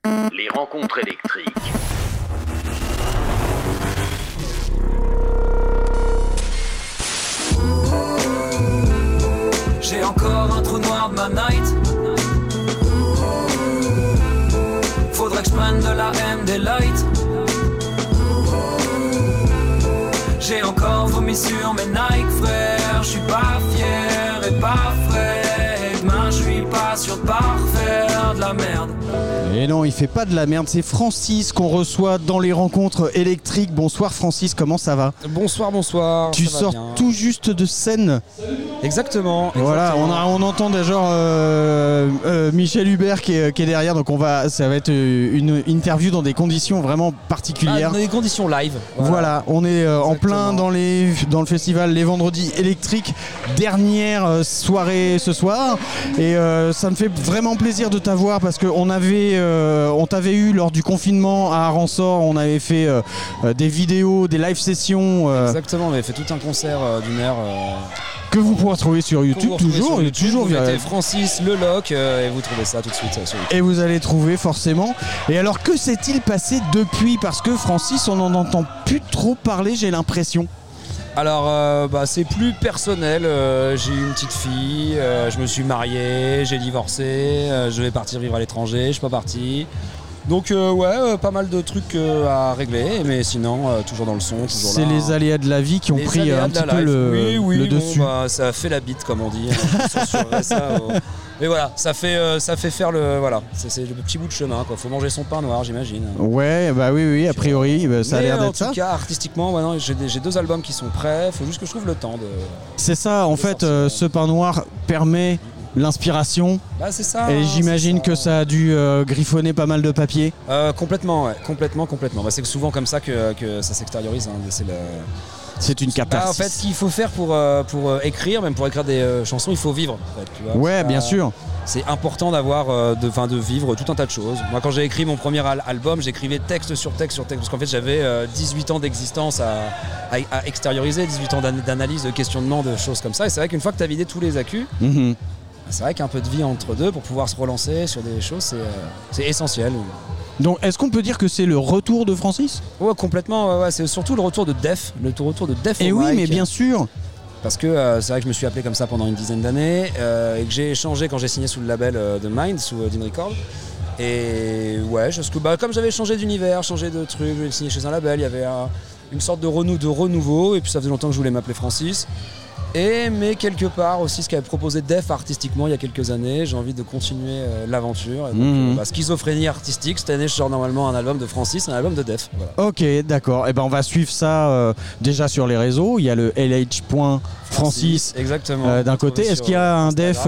Les rencontres électriques. J'ai encore un trou noir de ma night. Faudrait que je prenne de la MD Light. J'ai encore vomi sur mes Nike, frère. Je suis pas fier et pas frais. Et demain je suis pas sûr de parfaire de la merde. Et non, il fait pas de la merde, c'est Francis qu'on reçoit dans les rencontres électriques. Bonsoir Francis, comment ça va ? Bonsoir, bonsoir. Tu sors tout juste de scène. Exactement. Voilà, on entend déjà Michel Hubert qui est derrière, donc ça va être une interview dans des conditions vraiment particulières. Dans des conditions live. Voilà, on est en plein dans le festival Les Vendredis Électriques, dernière soirée ce soir, et ça me fait vraiment plaisir de t'avoir parce qu'on t'avait eu lors du confinement à Aransor, on avait fait des vidéos, des live sessions. Exactement, on avait fait tout un concert d'une heure. Que vous pourrez trouver sur YouTube, toujours vous mettez Francis Le Loc et vous trouvez ça tout de suite sur YouTube. Et vous allez trouver forcément. Et alors que s'est-il passé depuis ? Parce que Francis, on n'en entend plus trop parler, j'ai l'impression. Alors c'est plus personnel, j'ai eu une petite fille, je me suis marié, j'ai divorcé, je vais partir vivre à l'étranger, je suis pas parti. Donc pas mal de trucs à régler, mais sinon toujours dans le son, toujours c'est là. C'est les aléas de la vie qui ont pris un petit peu le dessus. Ça a fait la bite comme on dit. Mais voilà, ça fait faire c'est le petit bout de chemin quoi. Faut manger son pain noir, j'imagine. Ouais, bah oui, a priori, ça a l'air d'être ça. En tout cas, artistiquement, j'ai 2 albums qui sont prêts. Faut juste que je trouve le temps de. C'est ça, en fait, ce pain noir permet l'inspiration. Bah, c'est ça. Et j'imagine que ça a dû griffonner pas mal de papier. Complètement, ouais, complètement. Bah, c'est souvent comme ça que ça s'extériorise. Hein. C'est une catastrophe. En fait, ce qu'il faut faire pour écrire, même pour écrire des chansons, il faut vivre. En fait, tu vois, ouais, bien sûr. C'est important d'avoir, de vivre tout un tas de choses. Moi, quand j'ai écrit mon premier album, j'écrivais texte sur texte, parce qu'en fait, j'avais 18 ans d'existence à extérioriser, 18 ans d'analyse, de questionnement, de choses comme ça. Et c'est vrai qu'une fois que tu as vidé tous les accus, c'est vrai qu'un peu de vie entre deux pour pouvoir se relancer sur des choses, c'est essentiel. Donc est-ce qu'on peut dire que c'est le retour de Francis ? Ouais, complètement, c'est surtout le retour de Def, Et oui, mais bien sûr. Parce que c'est vrai que je me suis appelé comme ça pendant une dizaine d'années et que j'ai changé quand j'ai signé sous le label de Mind, sous Dean Records. Et ouais, comme j'avais changé d'univers, changé de truc, j'ai signé chez un label, il y avait une sorte de renouveau, et puis ça faisait longtemps que je voulais m'appeler Francis. Mais quelque part aussi ce qu'avait proposé Def artistiquement il y a quelques années, j'ai envie de continuer l'aventure. Donc, schizophrénie artistique, cette année je sors normalement un album de Francis, un album de Def. Voilà. Ok, d'accord, et on va suivre ça déjà sur les réseaux, il y a le LH.Francis d'un côté, est-ce qu'il y a un Def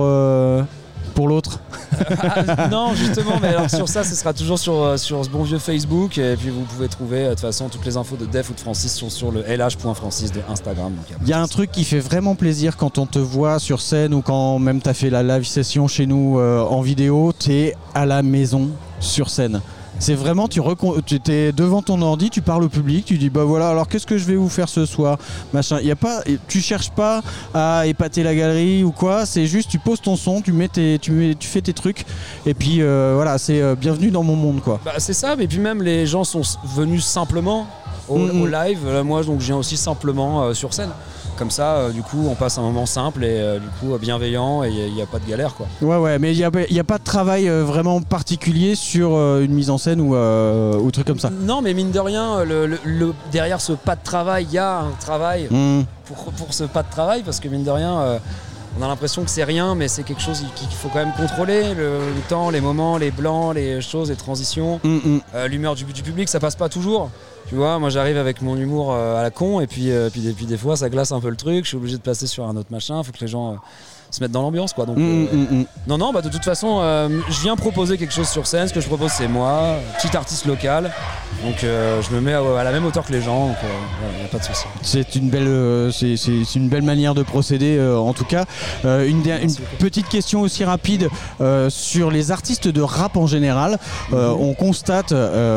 pour l'autre? Non, justement, mais alors sur ça, ce sera toujours sur ce bon vieux Facebook. Et puis vous pouvez trouver de toute façon toutes les infos de Def ou de Francis sont sur le lh.francis de Instagram. Il y a un truc qui fait vraiment plaisir quand on te voit sur scène ou quand même tu as fait la live session chez nous en vidéo, tu es à la maison sur scène. C'est vraiment, tu es devant ton ordi, tu parles au public, tu dis bah voilà, alors qu'est-ce que je vais vous faire ce soir, machin. Tu cherches pas à épater la galerie ou quoi, c'est juste tu poses ton son, tu fais tes trucs et puis voilà, c'est bienvenue dans mon monde quoi. Bah, c'est ça, mais puis même les gens sont venus simplement au live, moi donc je viens aussi simplement sur scène. Comme ça, du coup, on passe un moment simple et du coup bienveillant et il n'y a pas de galère quoi. Ouais, mais il y a pas de travail vraiment particulier sur une mise en scène ou truc comme ça. Non, mais mine de rien, derrière ce pas de travail, il y a un travail pour ce pas de travail parce que mine de rien, on a l'impression que c'est rien, mais c'est quelque chose qu'il faut quand même contrôler. Le temps, les moments, les blancs, les choses, les transitions, l'humeur du public, ça passe pas toujours. Tu vois, moi j'arrive avec mon humour à la con et puis des fois ça glace un peu le truc, je suis obligé de passer sur un autre machin, faut que les gens se mettent dans l'ambiance quoi. Donc non, de toute façon je viens proposer quelque chose sur scène, ce que je propose c'est moi, petit artiste local, donc je me mets à la même hauteur que les gens, donc il n'y a pas de souci. C'est une belle manière de procéder en tout cas. Une petite question aussi rapide sur les artistes de rap en général. On constate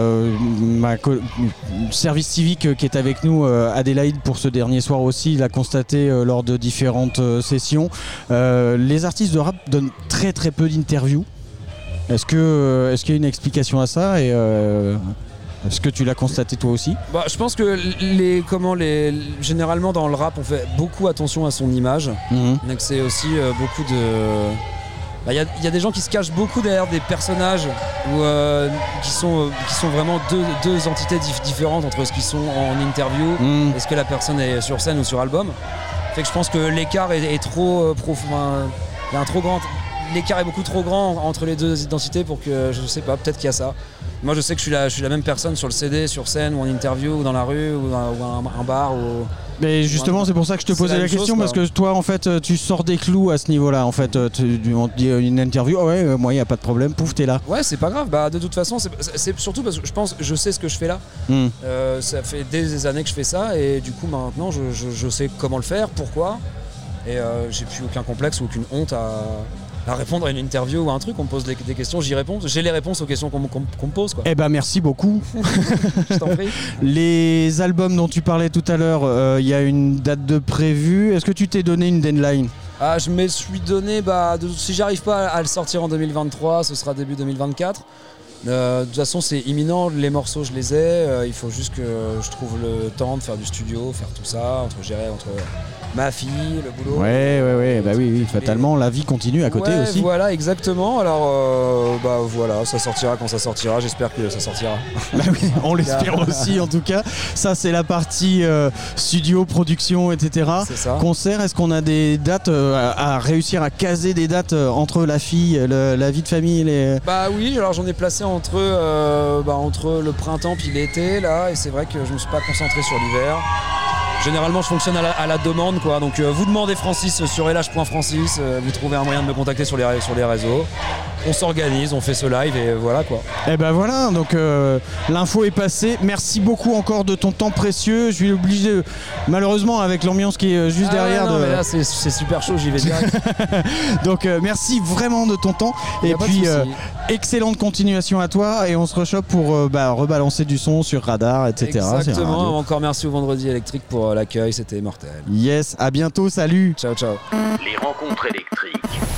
Service Civique qui est avec nous, Adélaïde pour ce dernier soir aussi, il a constaté lors de différentes sessions. Les artistes de rap donnent très très peu d'interviews. Est-ce qu'il y a une explication à ça et est-ce que tu l'as constaté toi aussi? Bah, je pense que généralement dans le rap, on fait beaucoup attention à son image. Donc c'est aussi beaucoup de... Il y a des gens qui se cachent beaucoup derrière des personnages qui sont vraiment deux entités différentes entre ce qu'ils sont en interview et ce que la personne est sur scène ou sur album. Fait que je pense que l'écart est trop profond. Il y a un trop grand... L'écart est beaucoup trop grand entre les deux identités pour que, je sais pas, peut-être qu'il y a ça. Moi je sais que je suis la même personne sur le CD, sur scène ou en interview ou dans la rue ou un bar ou... Mais justement c'est pour ça que je te posais la question parce que toi en fait tu sors des clous à ce niveau-là en fait. On te dit une interview, moi il n'y a pas de problème, pouf t'es là. Ouais c'est pas grave, bah de toute façon c'est surtout parce que je sais ce que je fais là. Ça fait des années que je fais ça et du coup maintenant je sais comment le faire, pourquoi et j'ai plus aucun complexe ou aucune honte à répondre à une interview ou à un truc, on me pose des questions, j'y réponds. J'ai les réponses aux questions qu'on me pose. Quoi. Eh ben merci beaucoup. Je t'en prie. Les albums dont tu parlais tout à l'heure, il y a une date de prévue. Est-ce que tu t'es donné une deadline? Je me suis donné, si j'arrive pas à le sortir en 2023, ce sera début 2024. De toute façon c'est imminent, les morceaux je les ai, il faut juste que je trouve le temps de faire du studio, faire tout ça, gérer entre ma fille, le boulot. Ouais, bah oui, fatalement la vie continue à côté aussi. Voilà, exactement. Alors voilà, ça sortira quand ça sortira, j'espère que ça sortira. Bah oui, on l'espère aussi en tout cas. Ça c'est la partie studio, production, etc. C'est ça. Concert, est-ce qu'on a des dates à réussir à caser des dates entre la fille, la vie de famille Bah oui, alors j'en ai placé entre le printemps puis l'été là, et c'est vrai que je me suis pas concentré sur l'hiver. Généralement je fonctionne à la demande quoi, donc vous demandez Francis sur lh.francis, vous trouvez un moyen de me contacter sur les réseaux, on s'organise, on fait ce live et voilà quoi. Et ben voilà, donc l'info est passée, merci beaucoup encore de ton temps précieux, je suis obligé malheureusement avec l'ambiance qui est juste derrière mais là c'est super chaud, j'y vais direct. Donc merci vraiment de ton temps et puis excellente continuation à toi et on se rechoppe pour rebalancer du son sur Radar, etc. Exactement, encore merci au Vendredi Électrique pour l'accueil, c'était mortel. Yes, à bientôt, salut. Ciao. Les rencontres électriques.